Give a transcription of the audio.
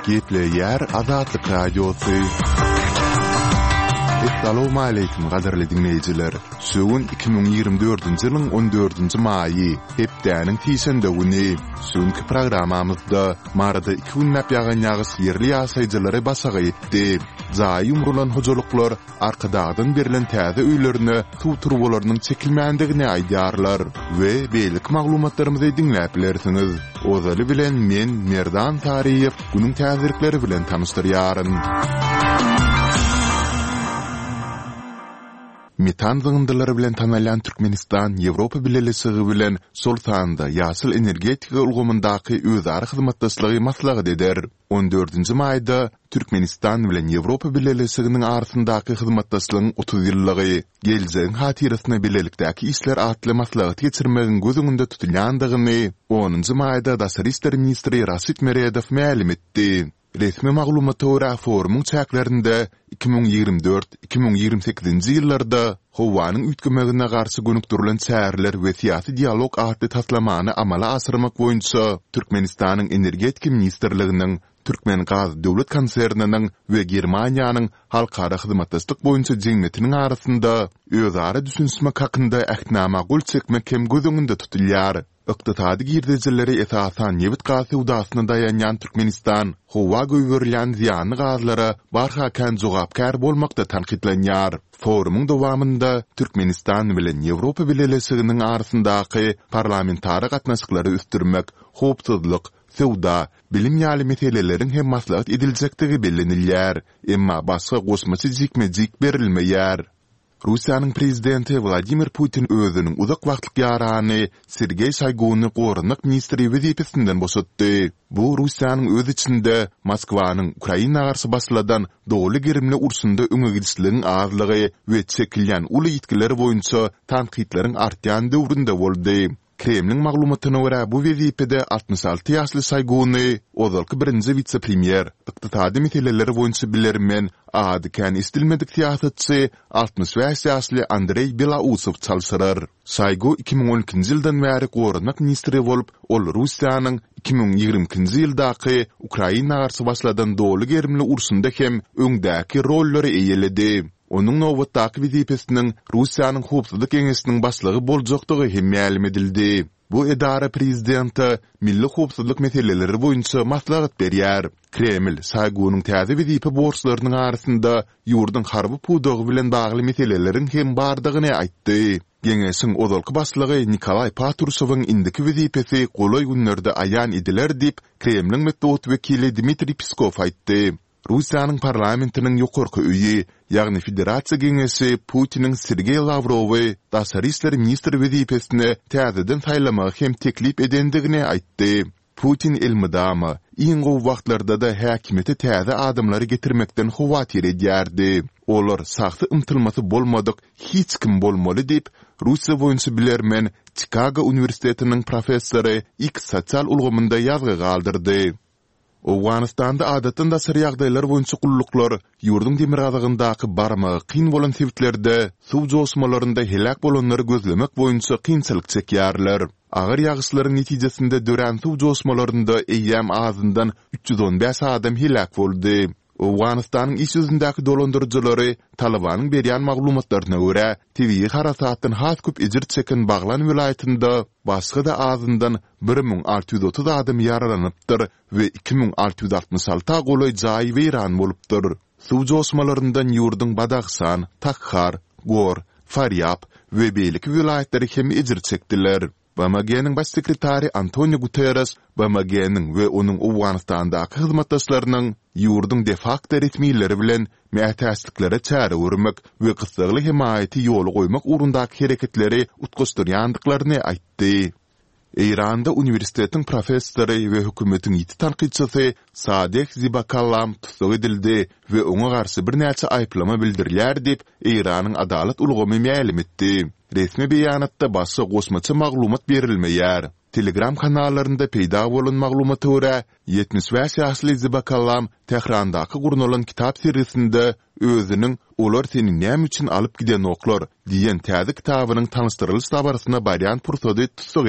Gepleyer Azatlyk Radiosu. Assalamu alaykum gaderli dinleyijiler. Söwün 2024-nji ýylyň 14-nji maýy, hepdäniň tiýşende güni. Söwünki programamyzda marada 2 günnäp ýagan ýagy ýerli ýasaýjylary basaga etdi. Zaý umrulan hojalyklar arkadadan berilen täze öýlerini tuturwalarynyň çekilmändigini aýdýarlar we beýlik maglumatlarymyzy dinläp bilersiňiz. Ozaly bilen men Merdan Tariýew günüň täzirikleri bilen tanışdyrýaryn. Metan zığındylary bilen tanalan Türkmenistan Ýewropa Birleşigi bilen Sultanda ýasyl energetika ulgamyndaky özara hyzmatdaşlygy maslahat eder. 14-nji maýda Türkmenistan bilen Ýewropa Birleşiginiň arasyndaky hyzmatdaşlygyň 30 ýyllygy geljegiň hatyrasyna bilelikdäki işler atly maslahat geçirmegin gözüňde tutulýandygyny 10-njy maýda Daşary işler ministri Rasit Meredow ma'lum etdi. Resmi maglumatlara görä forumyň çäklerinde 2024-2028-nji ýyllarda howanyň üýtgemegine garşy gönükdirilen çäreler we syýasy dialog atly taslamany amala asyrmak boýunça Türkmenistanyň energetika ministrliginiň, Türkmen Gaz döwlet konserniniň we Germaniýanyň halkara hyzmatdaşlyk boýunça jemgyýetiniň arasynda özara düşünmek hakynda ähtnama gol çekmek hem gözüňde tutulýar. Iqtisadi girdijileri esasan Newit gazy udasyna dayanýan Türkmenistan howa göwürilen ziýanly gazlara barhakan jogapkar bolmakda tanqidlenýär. Forumyň dowamında Türkmenistan bilen Ýewropa Birleşiginiň arasyndaky parlamentary gatnaşyklary üstürmek, howpsuzlyk, sowda, bilim ýaly meseleleriň hem maslahat ediljekdigi bellenilýär, emma başga gosmaçy jikmejik berilmeýär. Russiýanyň prezidenti Vladimir Putin özüniň uzak wagtlyk ýarany Sergey Shoyguny gorunlyk ministri wezipesinden boşatdy. Bu Russiýanyň öz içinde Moskwanyň Ukraina garşy başladan dogly girimli ursunda öňe gidişliginiň azlygy we çekilýän uly ýetkileri boýunça tanqidleriň artýan döwründe boldy. Kremlin maglumatyna görä bu wezipede 66 ýaşly Shoyguny ozalky birinji vitse-premier, iqtisady meseleleri boýunça bilermen adykän istilmedik siýasatçy 65 ýaşly Andrey Belausow çalşyrar. Shoygu 2012-nji ýyldan bäri gorunlyk ministri bolup, ol Russiýanyň 2022-nji ýyldaky Ukraina garşy başladan dogly gerimli ursunda hem öňdäki rolleri eýeledi. Onun nowatdaky wezipesiniň Russiýanyň howpsuzlyk geňeşiniň başlygy boljakdygy hem ma'lum edildi. Bu edara prezidenti milli howpsuzlyk meseleleri boýunça maslahat berýär. Kreml Shoygunyň täze wezipe borçlarynyň arasynda ýurdun harby pudugy bilen bagly meseleleriň hem bardygyny aýtdy. Geňeşiň ozalky başlygy Nikolay Patrusowyň indiki wezipesi golay günlerde aýan ediler dip Kremliň medeniýet wekili Dmitri Peskov aýtdy. Russiýanyň parlamentiniň ýokarky öýi, ýagny Federasiýa Geňeşi Putiniň Sergey Lavrowy Daşary işler ministri wezipesine täzeden saýlamagy hem teklip edendigini aýtdy. Putin elmydamy, iň gowy wagtlarda da häkimete täze adamlary getirmekden howatyr edýärdi. Olar saxta ymtylmasy bolmadyk, hiç kim bolmaly dip Russiýa boýunça bilermen Chicago Uniwersitetiniň professory X sosial ulgamynda ýazgy galdyrdy. Owganistanda adatynda daşary ýagdaýlar boýunça gulluklar ýurdun demir gadagyndaky barmagy kyn bolan sebäplerde suw josmalarynda helak bolanlary gözlemek boýunça kynçylyk çekýärler. Agyr ýagyşlaryň netijesinde dören suw josmalarynda eýýäm azyndan 315 adam helak boldy. Owganistanyň iş ýüzündäki dolandyrjylary Talabanyň berýän maglumatlaryna görä, TV harasatdan has köp ejir çeken Baglan vilayetinde başga da azyndan 1630 adam ýaralanypdyr we 2666 golay jaý weýran bolupdyr. Suw josmalaryndan ýurdun Badaxsan, Takhar, Gor, Faryab we beýlik vilayetleri hem ejir çekdiler. BMG'nin baş sekretari Antonio Guterres, BMG'nin ve onun Owganistandaky hyzmatdaşlarynyň ýurdun de facto resmiýetleri bilen mätäsliklere çäre görmek we gysgaly himayaty ýoly goýmak urundaky hereketleri utguşdyrýandyklaryny aýtdy. Eýranda uniwersitetiň professory we hökümetiň ýiti tanqidçisi Sadek Zibakallam tutsak edildi we oňa garşy bir näçe aýplama bildirilýär dip Eýranyň adalet ulgamy ma'lum etdi. Resmi beýanatda başga gosmaçy maglumat berilmeýär. Telegram kanallarında peýda bolan maglumata görä 75 ýaşly Zibakallam Tehrandaky gurnulan kitap serisinde özüniň "Olar seni näme üçin alyp giden oklar" diýen täze kitabynyň tanışdyrylış tabarysyna barýan pursat tutsak